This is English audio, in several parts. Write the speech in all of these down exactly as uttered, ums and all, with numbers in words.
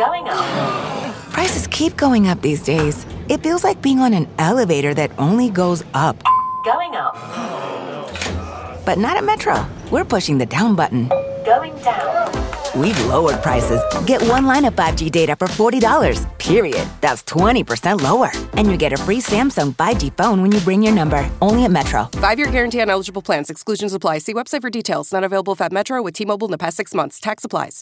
Going up. Prices keep going up these days. It feels like being on an elevator that only goes up. Going up. But not at Metro. We're pushing the down button. Going down. We've lowered prices. Get one line of five G data for forty dollars, period. That's twenty percent lower. And you get a free Samsung five G phone when you bring your number. Only at Metro. Five-year guarantee on eligible plans. Exclusions apply. See website for details. Not available if at Metro with T-Mobile in the past six months. Tax applies.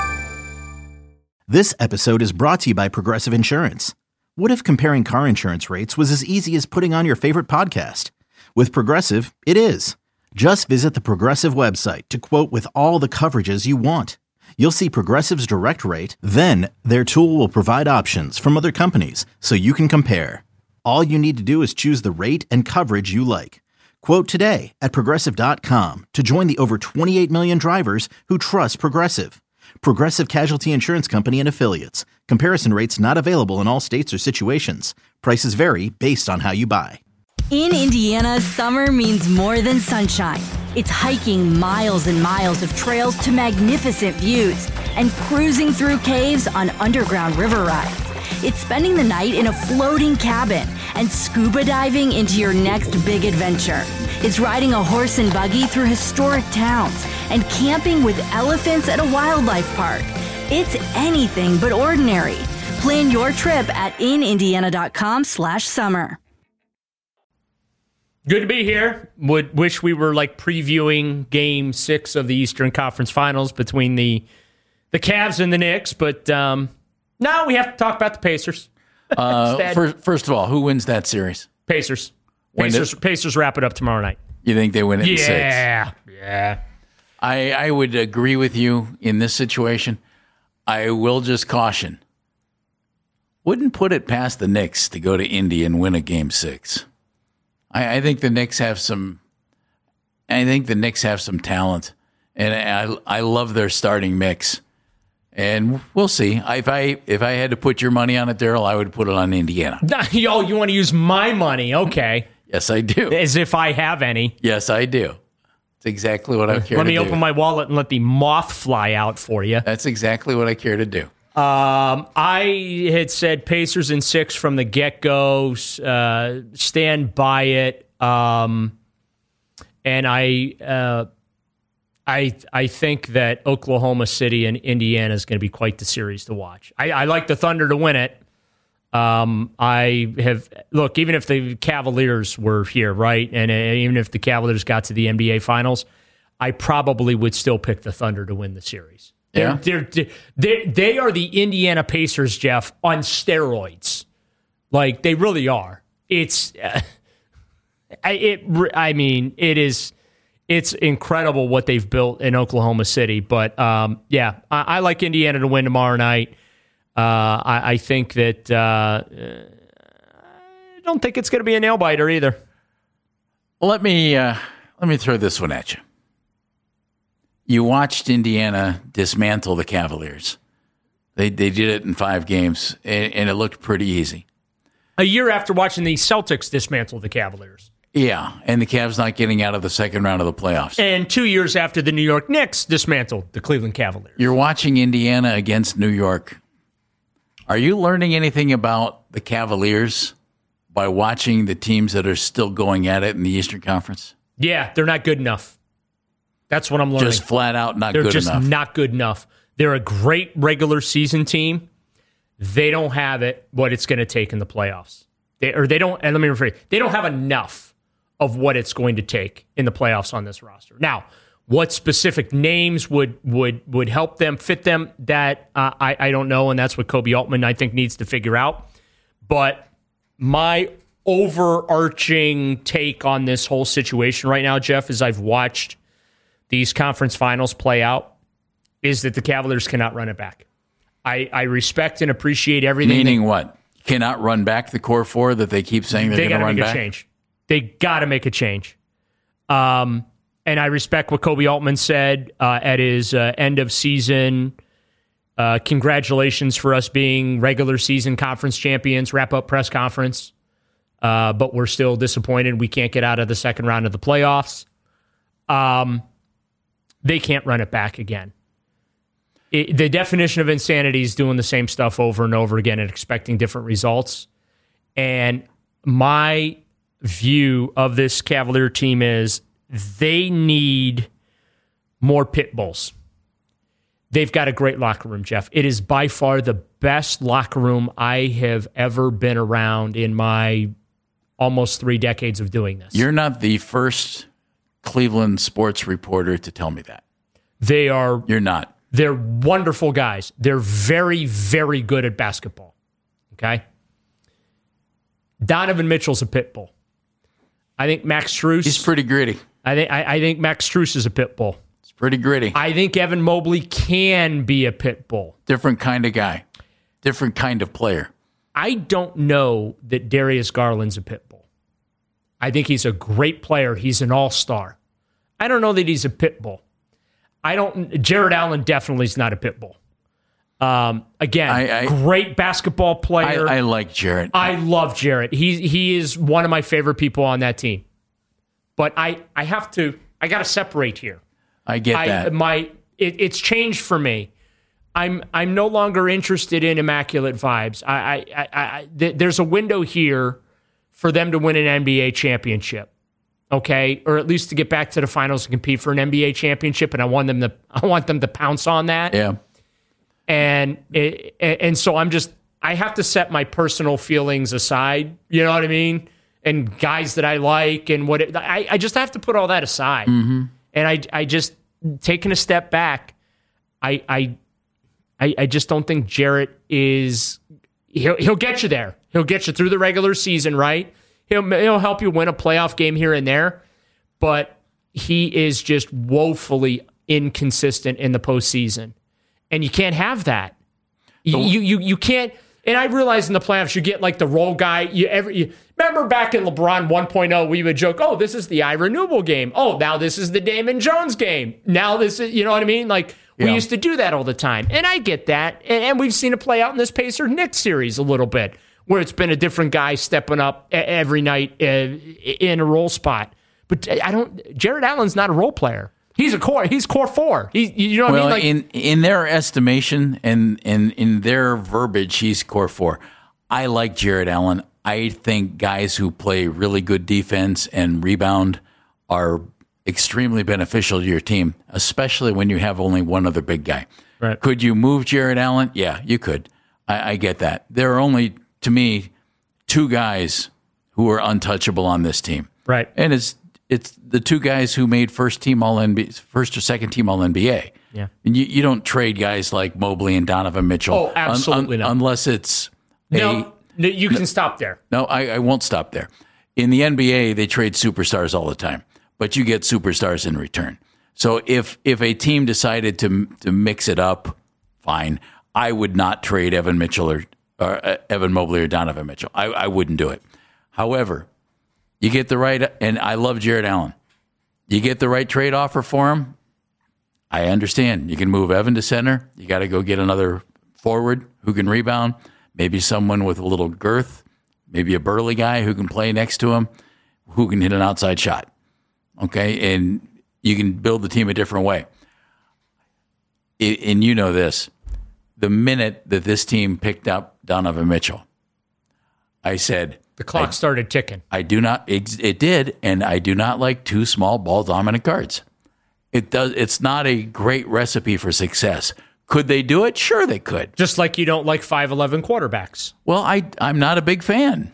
This episode is brought to you by Progressive Insurance. What if comparing car insurance rates was as easy as putting on your favorite podcast? With Progressive, it is. Just visit the Progressive website to quote with all the coverages you want. You'll see Progressive's direct rate, then their tool will provide options from other companies so you can compare. All you need to do is choose the rate and coverage you like. Quote today at Progressive dot com to join the over twenty-eight million drivers who trust Progressive. Progressive Casualty Insurance Company and Affiliates. Comparison rates not available in all states or situations. Prices vary based on how you buy. In Indiana, summer means more than sunshine. It's hiking miles and miles of trails to magnificent views and cruising through caves on underground river rides. It's spending the night in a floating cabin and scuba diving into your next big adventure. It's riding a horse and buggy through historic towns and camping with elephants at a wildlife park. It's anything but ordinary. Plan your trip at inindiana.com slash summer. Good to be here. Would wish we were like previewing game six of the Eastern Conference Finals between the the Cavs and the Knicks, but um, now we have to talk about the Pacers. uh, first, first of all, who wins that series? Pacers. Pacers, did, Pacers wrap it up tomorrow night. You think they win it yeah, in six? Yeah, yeah. I, I would agree with you in this situation. I will just caution. Wouldn't put it past the Knicks to go to Indy and win a game six. I, I think the Knicks have some. I think the Knicks have some talent, and I I love their starting mix. And we'll see. If I if I had to put your money on it, Daryl, I would put it on Indiana. Yo, you want to use my money? Okay. Yes, I do. As if I have any. Yes, I do. That's exactly what I care to do. Let me open my wallet and let the moth fly out for you. That's exactly what I care to do. Um, I had said Pacers in six from the get-go. Uh, stand by it. Um, and I, uh, I, I think that Oklahoma City and Indiana is going to be quite the series to watch. I, I like the Thunder to win it. Um, I have look, even if the Cavaliers were here, right, and uh, even if the Cavaliers got to the N B A Finals, I probably would still pick the Thunder to win the series. Yeah. They're, they're, they're, they are the Indiana Pacers, Jeff, on steroids. Like, they really are. It's, uh, it. I mean, it is, it's incredible what they've built in Oklahoma City. But, um, yeah, I, I like Indiana to win tomorrow night. Uh, I, I think that, uh, I don't think it's going to be a nail-biter either. Let me, uh, let me throw this one at you. You watched Indiana dismantle the Cavaliers. They they did it in five games, and, and it looked pretty easy. A year after watching the Celtics dismantle the Cavaliers. Yeah, and the Cavs not getting out of the second round of the playoffs. And two years after the New York Knicks dismantled the Cleveland Cavaliers. You're watching Indiana against New York. Are you learning anything about the Cavaliers by watching the teams that are still going at it in the Eastern Conference? Yeah, they're not good enough. That's what I'm learning. Just flat out not They're good just enough. not good enough. They're a great regular season team. They don't have it, what it's going to take in the playoffs. They, or they don't, and let me rephrase, they don't have enough of what it's going to take in the playoffs on this roster. Now, what specific names would would would help them, fit them, that uh, I, I don't know, and that's what Kobe Altman, I think, needs to figure out. But my overarching take on this whole situation right now, Jeff, is I've watched these conference finals play out, is that the Cavaliers cannot run it back. I, I respect and appreciate everything. Meaning that, what? Cannot run back the core four that they keep saying they're they going to run make back? A change. They got to make a change. Um, and I respect what Kobe Altman said uh, at his uh, end of season. Uh, congratulations for us being regular season conference champions, wrap up press conference. Uh, but we're still disappointed we can't get out of the second round of the playoffs. Um, They can't run it back again. it, the definition of insanity is doing the same stuff over and over again and expecting different results. And my view of this Cavalier team is they need more pit bulls. They've got a great locker room, Jeff. It is by far the best locker room I have ever been around in my almost three decades of doing this. You're not the first Cleveland sports reporter to tell me that. They are. You're not. They're wonderful guys. They're very, very good at basketball. Okay? Donovan Mitchell's a pit bull. I think Max Strus. He's pretty gritty. I think I, I think Max Strus is a pit bull. It's pretty gritty. I think Evan Mobley can be a pit bull. Different kind of guy. Different kind of player. I don't know that Darius Garland's a pit bull. I think he's a great player. He's an all-star. I don't know that he's a pit bull. I don't. Jared Allen definitely is not a pit bull. Um, again, I, I, great basketball player. I, I like Jarrett. I love Jarrett. He he is one of my favorite people on that team. But I, I have to. I got to separate here. I get I, that. My it, it's changed for me. I'm I'm no longer interested in immaculate vibes. I, I, I, I th- there's a window here for them to win an N B A championship. Okay, or at least to get back to the finals and compete for an N B A championship, and I want them to I want them to pounce on that. Yeah. And it, and so I'm just I have to set my personal feelings aside. You know what I mean? And guys that I like and what it, I I just have to put all that aside. Mm-hmm. And I I just taking a step back. I I I, I just don't think Jarrett is. He'll he'll get you there. He'll get you through the regular season, right? He'll he'll help you win a playoff game here and there, but he is just woefully inconsistent in the postseason. And you can't have that. You, you you you can't. And I realize in the playoffs you get like the role guy. You ever you, remember back in LeBron one point oh, we would joke, "Oh, this is the Ira Newble game. Oh, now this is the Damon Jones game. Now this is," you know what I mean? Like we yeah. used to do that all the time, and I get that. And, and we've seen it play out in this Pacer Knicks series a little bit, where it's been a different guy stepping up every night uh, in a role spot. But I don't. Jared Allen's not a role player. He's a core. He's core four. He, you know what well, I mean? Like, in in their estimation and, and in their verbiage, he's core four. I like Jared Allen. I think guys who play really good defense and rebound are extremely beneficial to your team, especially when you have only one other big guy. Right. Could you move Jared Allen? Yeah, you could. I, I get that. There are only, to me, two guys who are untouchable on this team. Right. And it's It's the two guys who made first team all N B A, first or second team all N B A. Yeah, and you, you don't trade guys like Mobley and Donovan Mitchell. Oh, absolutely un, un, not. Unless it's no, a, no you can no, stop there. No, I, I won't stop there. In the N B A, they trade superstars all the time, but you get superstars in return. So if if a team decided to to mix it up, fine. I would not trade Evan Mitchell or, or uh, Evan Mobley or Donovan Mitchell. I, I wouldn't do it. However, you get the right, and I love Jared Allen. You get the right trade offer for him, I understand. You can move Evan to center. You got to go get another forward who can rebound, maybe someone with a little girth, maybe a burly guy who can play next to him, who can hit an outside shot. Okay, and you can build the team a different way. It, and you know this. The minute that this team picked up Donovan Mitchell, I said, the clock I, started ticking. I do not. It, it did, and I do not like two small ball dominant guards. It does. It's not a great recipe for success. Could they do it? Sure, they could. Just like you don't like five eleven quarterbacks. Well, I I'm not a big fan.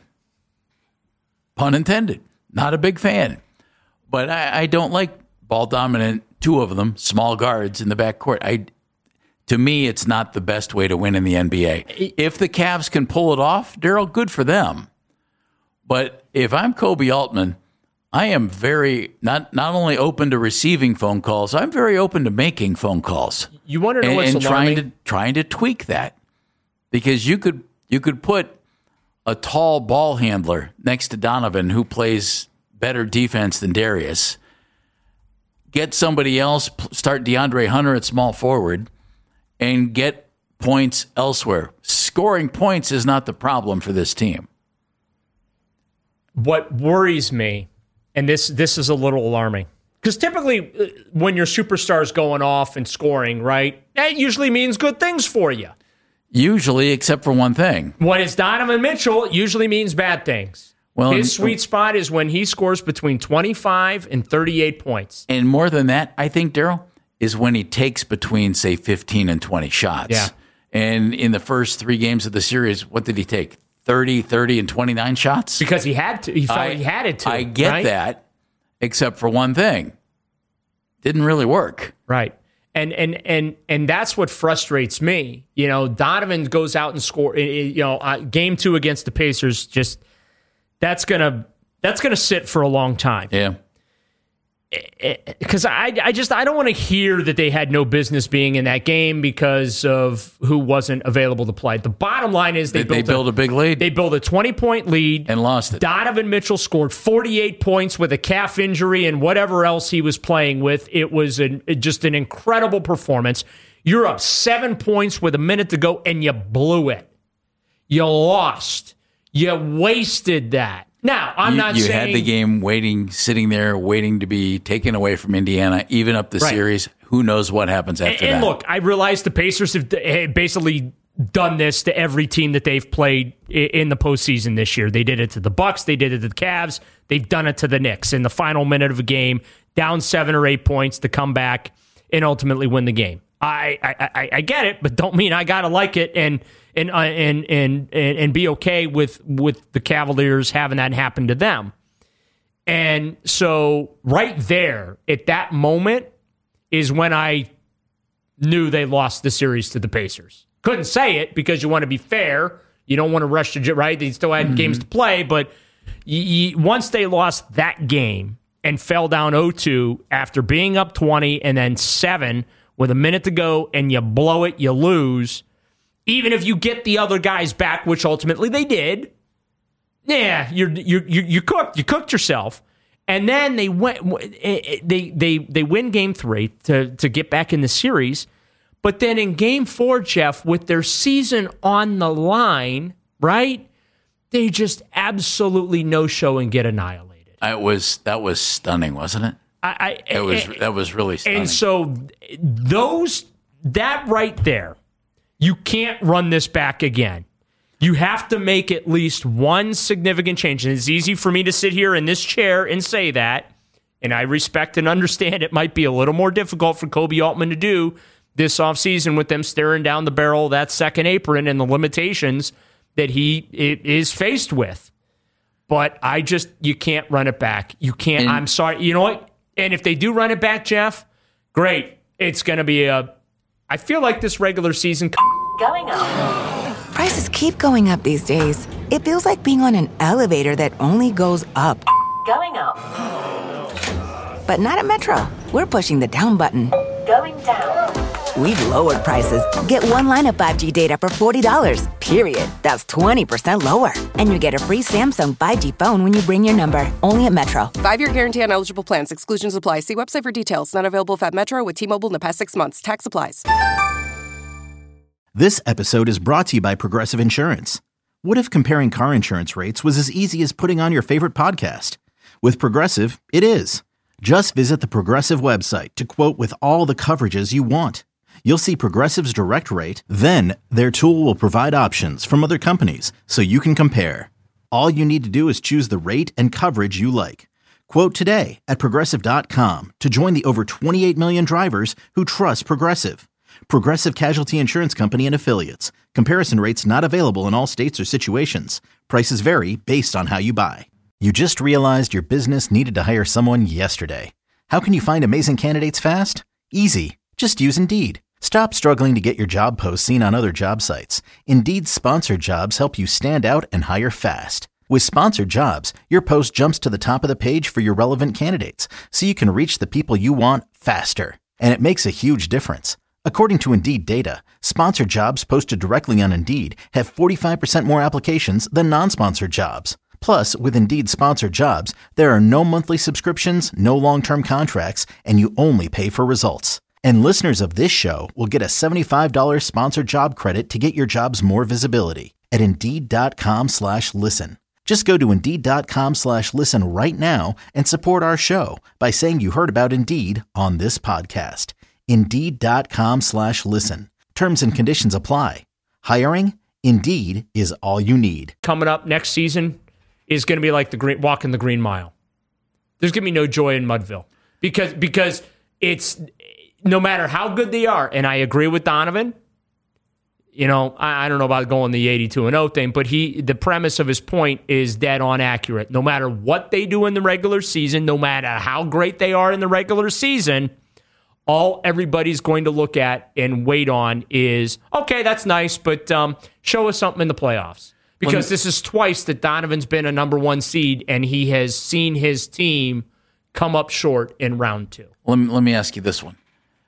Pun intended. Not a big fan. But I, I don't like ball dominant. Two of them, small guards in the backcourt. I. To me, it's not the best way to win in the N B A. If the Cavs can pull it off, Daryl, good for them. But if I'm Kobe Altman, I am very not not only open to receiving phone calls, I'm very open to making phone calls. You want to know and, what's and alarming? trying to trying to tweak that, because you could you could put a tall ball handler next to Donovan who plays better defense than Darius. Get somebody else, start DeAndre Hunter at small forward, and get points elsewhere. Scoring points is not the problem for this team. What worries me, and this this is a little alarming, because typically uh, when your superstar's going off and scoring, right, that usually means good things for you. Usually, except for one thing. When it's Donovan Mitchell, it usually means bad things. Well, His and, sweet spot is when he scores between twenty-five and thirty-eight points. And more than that, I think, Daryl, is when he takes between, say, fifteen and twenty shots. Yeah. And in the first three games of the series, what did he take? thirty, thirty, and twenty-nine shots? Because he had to. He felt I, he had it to. I get right? that, except for one thing. Didn't really work. Right. And and and and that's what frustrates me. You know, Donovan goes out and score. You know, uh, game two against the Pacers. Just that's gonna that's gonna sit for a long time. Yeah. Because I I just I don't want to hear that they had no business being in that game because of who wasn't available to play. The bottom line is they, They, built they built a, a big lead. They built a twenty point lead and lost it. Donovan Mitchell scored forty-eight points with a calf injury and whatever else he was playing with. It was an, just an incredible performance. You're up seven points with a minute to go, and you blew it. You lost. You wasted that. Now, I'm you, not you saying... You had the game waiting, sitting there, waiting to be taken away from Indiana, even up the right. series. Who knows what happens after and, that? And look, I realize the Pacers have basically done this to every team that they've played in the postseason this year. They did it to the Bucks. They did it to the Cavs. They've done it to the Knicks in the final minute of a game, down seven or eight points to come back and ultimately win the game. I I, I, I get it, but don't mean I gotta like it and and uh, and, and and and be okay with with the Cavaliers having that happen to them. And so right there at that moment is when I knew they lost the series to the Pacers. Couldn't say it because you want to be fair. You don't want to rush to right. They still had mm-hmm. games to play, but you, you, once they lost that game and fell down oh two after being up twenty and then seven with a minute to go, and you blow it, you lose. Even if you get the other guys back, which ultimately they did, yeah, you're you you you cooked. You cooked yourself. And then they went. They they they win game three to to get back in the series. But then in game four, Jeff, with their season on the line, right? They just absolutely no show and get annihilated. It was that was stunning, wasn't it? I, I it was and, that was really stunning. And so those that right there, you can't run this back again. You have to make at least one significant change. And it's easy for me to sit here in this chair and say that. And I respect and understand it might be a little more difficult for Koby Altman to do this offseason with them staring down the barrel of that second apron and the limitations that he is faced with. But I just, you can't run it back. You can't. And, I'm sorry. You know what? And if they do run it back, Jeff, great. It's going to be a, I feel like this regular season. Going up. Prices keep going up these days. It feels like being on an elevator that only goes up. Going up. But not at Metro. We're pushing the down button. Going down. We've lowered prices. Get one line of five G data for forty dollars, period. That's twenty percent lower. And you get a free Samsung five G phone when you bring your number. Only at Metro. Five-year guarantee on eligible plans. Exclusions apply. See website for details. Not available if at Metro with T-Mobile in the past six months. Tax applies. This episode is brought to you by Progressive Insurance. What if comparing car insurance rates was as easy as putting on your favorite podcast? With Progressive, it is. Just visit the Progressive website to quote with all the coverages you want. You'll see Progressive's direct rate, then their tool will provide options from other companies so you can compare. All you need to do is choose the rate and coverage you like. Quote today at Progressive dot com to join the over twenty-eight million drivers who trust Progressive. Progressive Casualty Insurance Company and Affiliates. Comparison rates not available in all states or situations. Prices vary based on how you buy. You just realized your business needed to hire someone yesterday. How can you find amazing candidates fast? Easy. Just use Indeed. Stop struggling to get your job posts seen on other job sites. Indeed's sponsored jobs help you stand out and hire fast. With sponsored jobs, your post jumps to the top of the page for your relevant candidates, so you can reach the people you want faster. And it makes a huge difference. According to Indeed data, sponsored jobs posted directly on Indeed have forty-five percent more applications than non-sponsored jobs. Plus, with Indeed sponsored jobs, there are no monthly subscriptions, no long-term contracts, and you only pay for results. And listeners of this show will get a seventy-five dollars sponsored job credit to get your jobs more visibility at Indeed.com slash listen. Just go to Indeed.com slash listen right now and support our show by saying you heard about Indeed on this podcast. Indeed.com slash listen. Terms and conditions apply. Hiring? Indeed is all you need. Coming up next season is going to be like the green, walking the Green Mile. There's going to be no joy in Mudville because because it's no matter how good they are, and I agree with Donovan. You know, I, I don't know about going the eighty-two and oh thing, but he the premise of his point is dead on accurate. No matter what they do in the regular season, no matter how great they are in the regular season, all everybody's going to look at and wait on is, okay, that's nice, but um, show us something in the playoffs. Because this is twice that Donovan's been a number one seed, and he has seen his team come up short in round two. Let me, let me ask you this one.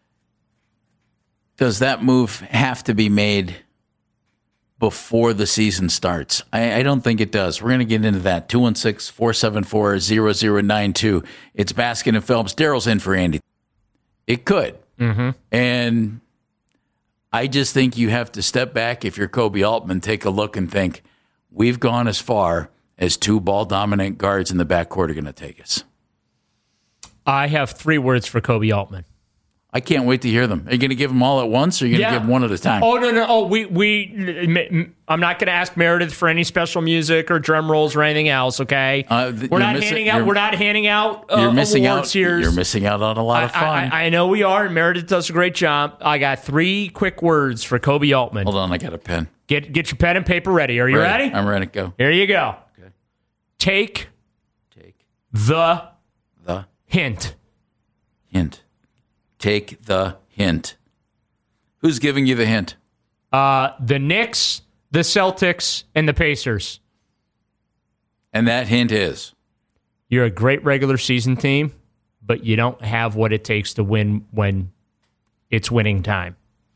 Does that move have to be made before the season starts? I, I don't think it does. We're going to get into that. two one six, four seven four, zero zero nine two. It's Baskin and Phelps. Daryl's in for Andy. It could. Mm-hmm. And I just think you have to step back if you're Kobe Altman, take a look and think, we've gone as far as two ball-dominant guards in the backcourt are going to take us. I have three words for Kobe Altman. I can't wait to hear them. Are you going to give them all at once, or are you going to Yeah. give them one at a time? Oh, no, no. Oh, we, we, I'm not going to ask Meredith for any special music or drum rolls or anything else, okay? Uh, th- we're you're not missing- handing out, you're- we're not handing out uh, You're missing awards out. here. You're missing out on a lot of I, fun. I, I know we are, and Meredith does a great job. I got three quick words for Kobe Altman. Hold on, I got a pen. Get get your pen and paper ready. Are you ready? I'm ready. Go. Here you go. Okay. Take Take the the hint. hint. Take the hint. Who's giving you the hint? Uh, the Knicks, the Celtics, and the Pacers. And that hint is? You're a great regular season team, but you don't have what it takes to win when it's winning time.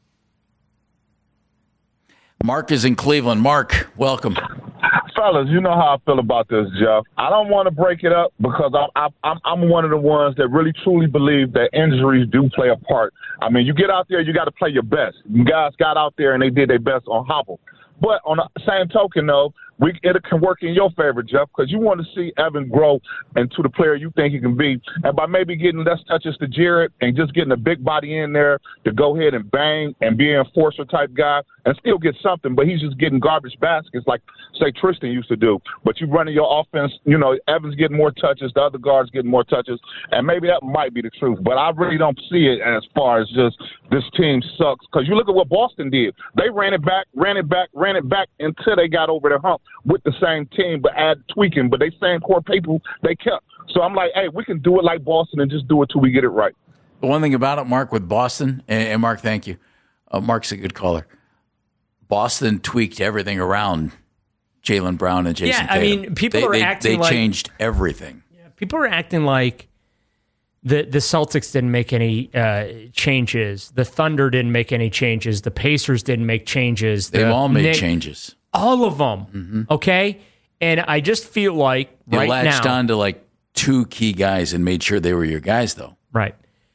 Mark is in Cleveland. Mark, welcome. Fellas, you know how I feel about this, Jeff. I don't want to break it up because I'm, I'm I'm one of the ones that really truly believe that injuries do play a part. I mean, you get out there, you got to play your best. You guys got out there and they did their best on Hobble. But on the same token, though, we, it can work in your favor, Jeff, because you want to see Evan grow into the player you think he can be. And by maybe getting less touches to Jared and just getting a big body in there to go ahead and bang and be an enforcer type guy and still get something, but he's just getting garbage baskets like, say, Tristan used to do. But you running your offense, you know, Evan's getting more touches, the other guards getting more touches, and maybe that might be the truth. But I really don't see it as far as just this team sucks. Because you look at what Boston did. They ran it back, ran it back, ran it back until they got over the hump with the same team, but add tweaking. But they same core people they kept. So I'm like, hey, we can do it like Boston and just do it till we get it right. The one thing about it, Mark, with Boston, and, and Mark, thank you. Uh, Mark's a good caller. Boston tweaked everything around Jaylen Brown and Jason Yeah, I Tatum. mean, people they, are they, acting They like- changed everything. People are acting like the the Celtics didn't make any uh, changes. The Thunder didn't make any changes. The Pacers didn't make changes. They've the all made Knick- changes. All of them. Mm-hmm. Okay? And I just feel like They right latched now. on to like two key guys and made sure they were your guys, though. Right.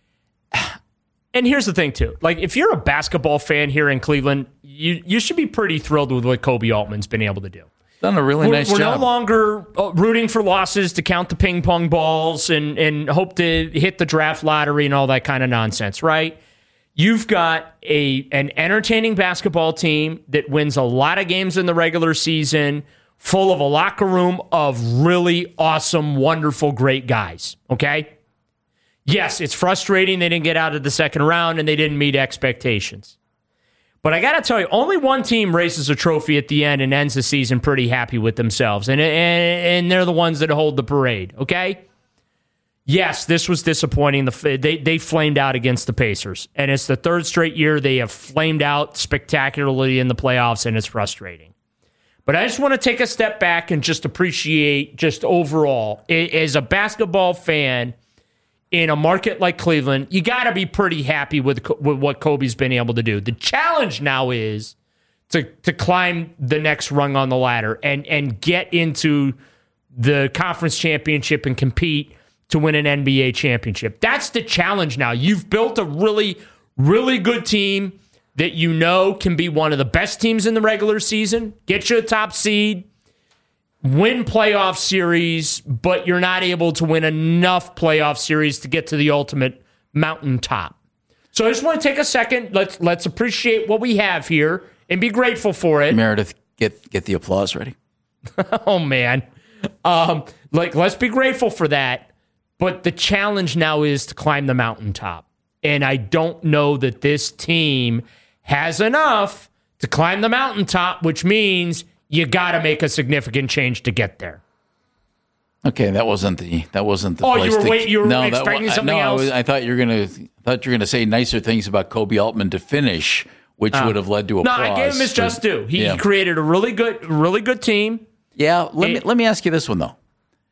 And here's the thing, too. Like, if you're a basketball fan here in Cleveland, you, you should be pretty thrilled with what Kobe Altman's been able to do. Done a really We're, nice we're job. no longer uh, rooting for losses to count the ping pong balls and, and hope to hit the draft lottery and all that kind of nonsense, right? You've got a an entertaining basketball team that wins a lot of games in the regular season, full of a locker room of really awesome, wonderful, great guys, okay? Yes, it's frustrating they didn't get out of the second round and they didn't meet expectations. But I got to tell you, only one team raises a trophy at the end and ends the season pretty happy with themselves. And, and, and they're the ones that hold the parade, okay? Yes, this was disappointing. The, they, they flamed out against the Pacers. And it's the third straight year they have flamed out spectacularly in the playoffs, and it's frustrating. But I just want to take a step back and just appreciate just overall, as a basketball fan, in a market like Cleveland, you got to be pretty happy with, with what Kobe's been able to do. The challenge now is to to climb the next rung on the ladder and and get into the conference championship and compete to win an N B A championship. That's the challenge now. You've built a really, really good team that you know can be one of the best teams in the regular season, get you a top seed, win playoff series, but you're not able to win enough playoff series to get to the ultimate mountaintop. So I just want to take a second. Let's let's appreciate what we have here and be grateful for it. Meredith, get get the applause ready. Oh man, um, like let's be grateful for that. But the challenge now is to climb the mountaintop, and I don't know that this team has enough to climb the mountaintop, which means you got to make a significant change to get there. Okay, that wasn't the that wasn't the. Oh, place you were to, wait, you were no, expecting that, something no, else. I, was, I thought you were gonna thought you were gonna say nicer things about Kobe Altman to finish, which Uh, would have led to No, applause. I gave him his for- just due. He, yeah. he created a really good, really good team. Yeah, let me It- let me ask you this one though.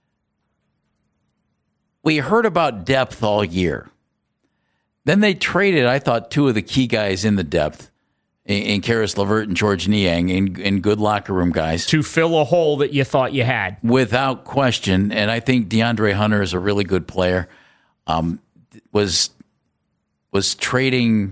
We heard about depth all year. Then they traded, I thought, two of the key guys in the depth, in, in Karis LeVert and George Niang, in, in good locker room guys. To fill a hole that you thought you had. Without question, and I think DeAndre Hunter is a really good player. Um, was was trading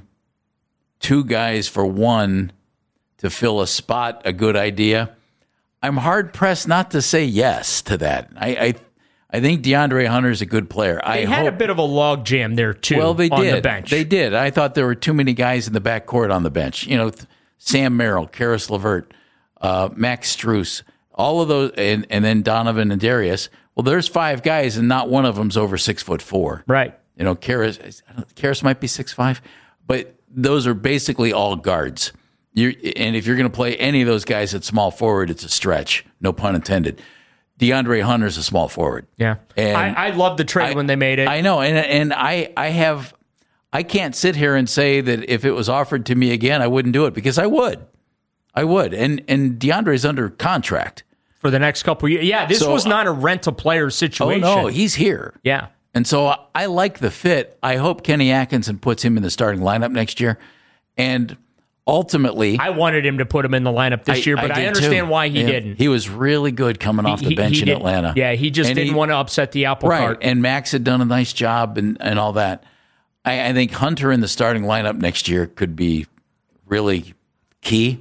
two guys for one to fill a spot a good idea? I'm hard pressed not to say yes to that. I I, I think DeAndre Hunter is a good player. They I had hope, a bit of a log jam there too. well, they on did. the bench. They did. I thought there were too many guys in the backcourt on the bench. You know, Sam Merrill, Karis LeVert, uh, Max Strus, all of those, and, and then Donovan and Darius. Well, there's five guys, and not one of them's over six foot four. Right. You know, Karis, Karis might be six five, but those are basically all guards. You're, and if you're going to play any of those guys at small forward, it's a stretch. No pun intended. DeAndre Hunter's a small forward. Yeah, And I, I loved the trade I- when they made it. I know, and and I I have I can't sit here and say that if it was offered to me again, I wouldn't do it, because I would, I would. And and DeAndre's under contract for the next couple of years. Yeah, this So, was not a rent-a-player situation. Oh no, he's here. Yeah. And so I, I like the fit. I hope Kenny Atkinson puts him in the starting lineup next year. And ultimately, I wanted him to put him in the lineup this year, but I, did understand too. why he Yeah. didn't. He was really good coming off the He- bench he in did- Atlanta. Yeah, he just And didn't he- want to upset the apple Right. cart. And Max had done a nice job and, and all that. I, I think Hunter in the starting lineup next year could be really key.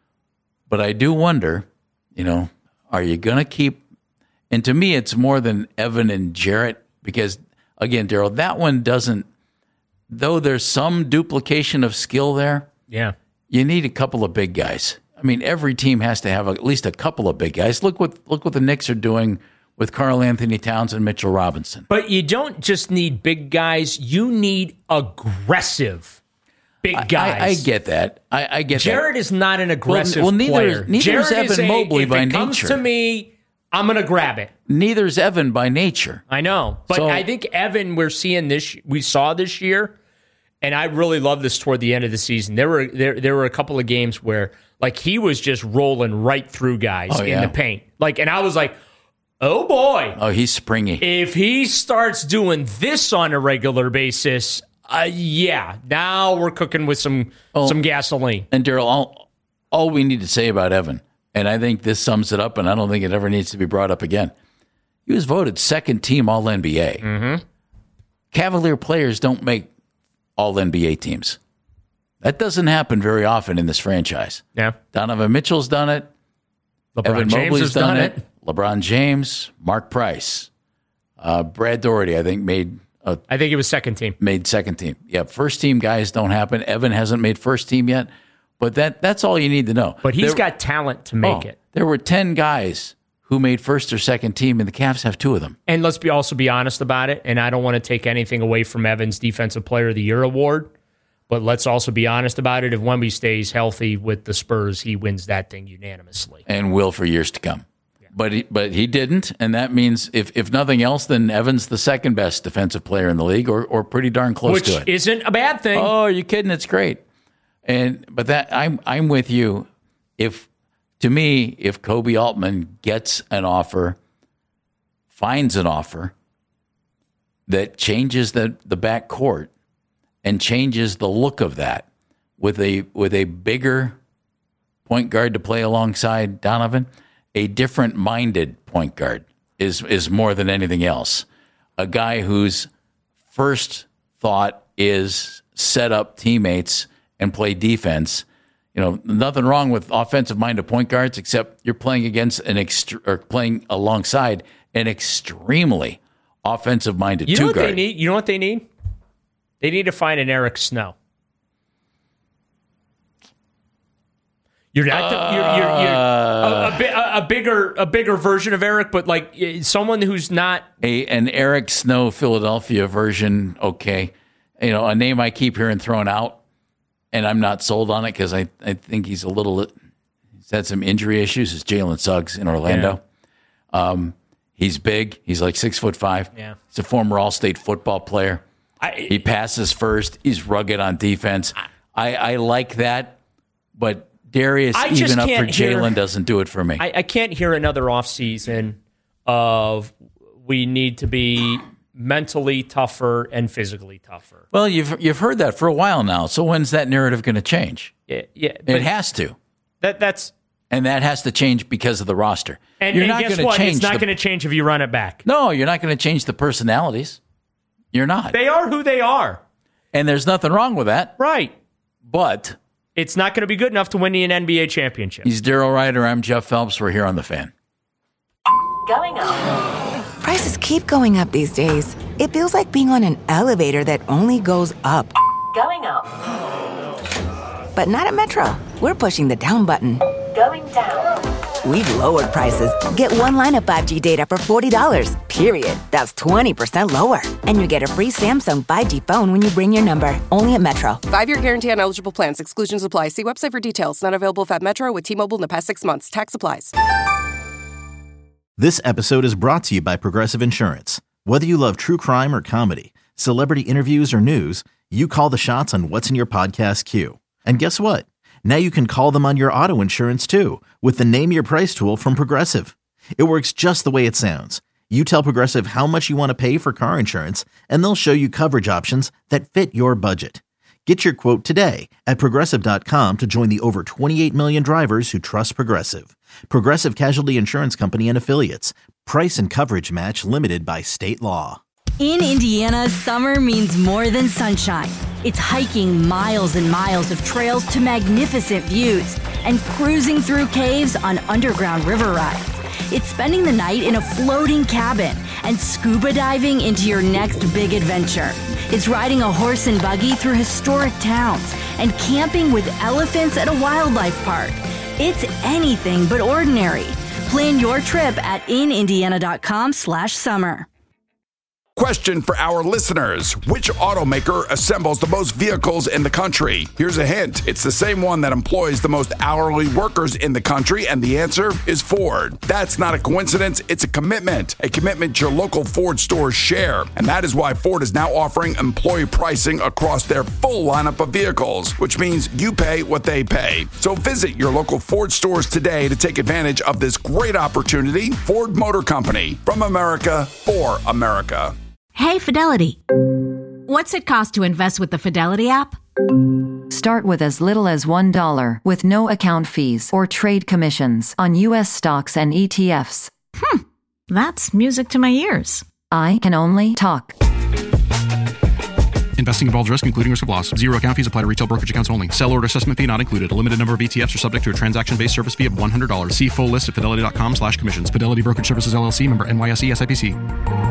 But I do wonder, you know, are you going to keep? And to me, it's more than Evan and Jarrett, because, again, Daryl, that one doesn't, though there's some duplication of skill there, Yeah. you need a couple of big guys. I mean, every team has to have at least a couple of big guys. Look what look what the Knicks are doing with Karl Anthony Towns and Mitchell Robinson. But you don't just need big guys. You need aggressive big I, guys. I, I get that. I, I get Jared that. is not an aggressive well, neither player. is- neither is Jared Evan a, Mobley if by it comes nature. to me, I'm going to grab it. Neither's Evan by nature. I know. But So- I think Evan, we're seeing this, we saw this year, and I really love this toward the end of the season. There were there there were a couple of games where like he was just rolling right through guys Oh, in yeah. the paint. Like, and I was like, oh boy. Oh, he's springy. If he starts doing this on a regular basis, uh, yeah, now we're cooking with some Oh. some gasoline. And Daryl, all, all we need to say about Evan, and I think this sums it up, and I don't think it ever needs to be brought up again. He was voted second team All N B A. Mm-hmm. Cavalier players don't make All N B A teams. That doesn't happen very often in this franchise. Yeah, Donovan Mitchell's done it. LeBron Evan James Mobley's has done, done it. it. LeBron James, Mark Price, uh, Brad Doherty, I think made uh, I think it was second team. made second team. Yeah, first team guys don't happen. Evan hasn't made first team yet, but that that's all you need to know. But he's There- got talent to make oh, it. There were ten guys who made first or second team, and the Cavs have two of them. And let's be also be honest about it. And I don't want to take anything away from Evan's Defensive Player of the Year award, but let's also be honest about it. If Wemby stays healthy with the Spurs, he wins that thing unanimously. And will for years to come. But he, but he didn't, and that means if, if nothing else, then Evan's the second best defensive player in the league, or or pretty darn close Which to it. isn't a bad thing. Oh, are you kidding? It's great. And but that I'm I'm with you. If to me, if Kobe Altman gets an offer, finds an offer that changes the the back court and changes the look of that with a with a bigger point guard to play alongside Donovan, a different minded point guard is is more than anything else. A guy whose first thought is set up teammates and play defense. You know, nothing wrong with offensive-minded point guards, except you're playing against an ext- or playing alongside an extremely offensive-minded you two know what guard. They need? You know what they need? They need to find an Eric Snow. You're not. The, you're, you're, you're a, a, bi- a bigger, a bigger version of Eric, but like someone who's not a an Eric Snow Philadelphia version. Okay, you know, a name I keep hearing thrown out, and I'm not sold on it because I, I think he's a little. He's had some injury issues. Is Jalen Suggs in Orlando? Yeah. Um, he's big. He's like six foot five. Yeah, he's a former All-State football player. I, he passes first. He's rugged on defense. I, I like that, but. Darius, I even up for hear, Jalen, doesn't do it for me. I, I can't hear another offseason of we need to be mentally tougher and physically tougher. Well, you've you've heard that for a while now. So when's that narrative going to change? Yeah, yeah, it has to. That that's and that has to change because of the roster. And, you're and not guess going what? to change. It's not the, going to change if you run it back. No, you're not going to change the personalities. You're not. They are who they are, and there's nothing wrong with that. Right, but. It's not going to be good enough to win an N B A championship. He's Daryl Ryder. I'm Jeff Phelps. We're here on The Fan. Going up. Prices keep going up these days. It feels like being on an elevator that only goes up. Going up. But not at Metro. We're pushing the down button. Going down. We've lowered prices. Get one line of five G data for forty dollars, period. That's twenty percent lower. And you get a free Samsung five G phone when you bring your number. Only at Metro. Five-year guarantee on eligible plans. Exclusions apply. See website for details. Not available if at Metro with T-Mobile in the past six months. Tax applies. This episode is brought to you by Progressive Insurance. Whether you love true crime or comedy, celebrity interviews or news, you call the shots on what's in your podcast queue. And guess what? Now you can call them on your auto insurance too with the Name Your Price tool from Progressive. It works just the way it sounds. You tell Progressive how much you want to pay for car insurance, and they'll show you coverage options that fit your budget. Get your quote today at Progressive dot com to join the over twenty-eight million drivers who trust Progressive. Progressive Casualty Insurance Company and Affiliates. Price and coverage match limited by state law. In Indiana, summer means more than sunshine. It's hiking miles and miles of trails to magnificent views and cruising through caves on underground river rides. It's spending the night in a floating cabin and scuba diving into your next big adventure. It's riding a horse and buggy through historic towns and camping with elephants at a wildlife park. It's anything but ordinary. Plan your trip at inindiana.com slash summer. Question for our listeners. Which automaker assembles the most vehicles in the country? Here's a hint. It's the same one that employs the most hourly workers in the country, and the answer is Ford. That's not a coincidence. It's a commitment. A commitment your local Ford stores share. And that is why Ford is now offering employee pricing across their full lineup of vehicles, which means you pay what they pay. So visit your local Ford stores today to take advantage of this great opportunity. Ford Motor Company. From America, for America. Hey, Fidelity. What's it cost to invest with the Fidelity app? Start with as little as one dollar with no account fees or trade commissions on U S stocks and E T Fs. Hmm, that's music to my ears. I can only talk. Investing involves risk, including risk of loss. Zero account fees apply to retail brokerage accounts only. Sell order assessment fee not included. A limited number of E T Fs are subject to a transaction-based service fee of one hundred dollars. See full list at fidelity.com slash commissions. Fidelity Brokerage Services, L L C, member N Y S E, S I P C.